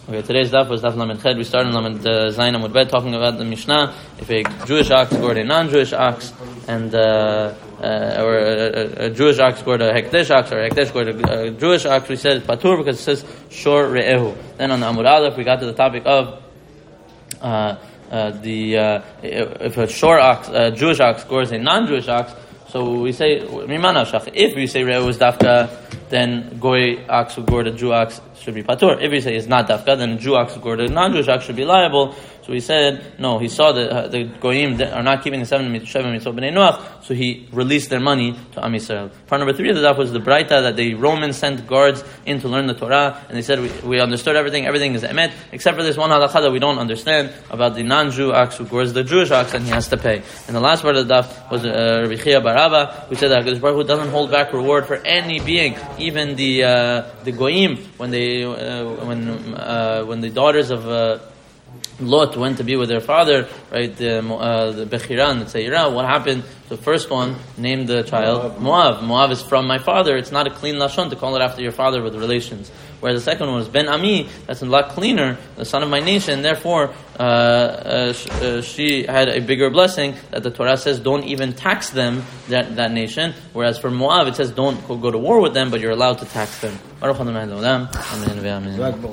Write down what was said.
Okay, today's daf was daf Lamed Ched. We started in Lamed Zayin Amud Bet talking about the Mishnah. If a Jewish ox scored a non-Jewish ox, and or a Jewish ox scored a Hekdesh ox, or a Hekdesh scored a Jewish ox, we said Patur because it says Shor Re'ehu. Then on the Amud Aleph, we got to the topic of if a Shor ox, a Jewish ox scores a non-Jewish ox, so we say Mimana Shach. If we say Re'ehu is Dafka, then Goy ox who gored a Jew ox should be patur. If we say it's not dafka, then a Jew ox who gored a non-Jewish ox should be liable. So we said, no, he saw that the Goyim are not keeping the 7 mitzvot b'nei Noach, so he released their money to Am Yisrael. Part number 3 of the daf was the Braita that the Romans sent guards in to learn the Torah, and they said, we understood everything is emet, except for this one halakha that we don't understand about the non-Jew ox who gores the Jewish ox, and he has to pay. And the last part of the daf was Rabbi Chia bar Abba, who said that HaKadosh Baruch Hu doesn't hold back reward for any being, even the Goyim, when the daughters of Lot went to be with their father, right? The Bechiran, the Tzayirah. What happened? The first one named the child Moav. Moav is from my father. It's not a clean lashon to call it after your father with relations. Whereas the second one was Ben Ami. That's a lot cleaner, the son of my nation. Therefore, she had a bigger blessing that the Torah says don't even tax them, that nation. Whereas for Moav, it says don't go to war with them, but you're allowed to tax them.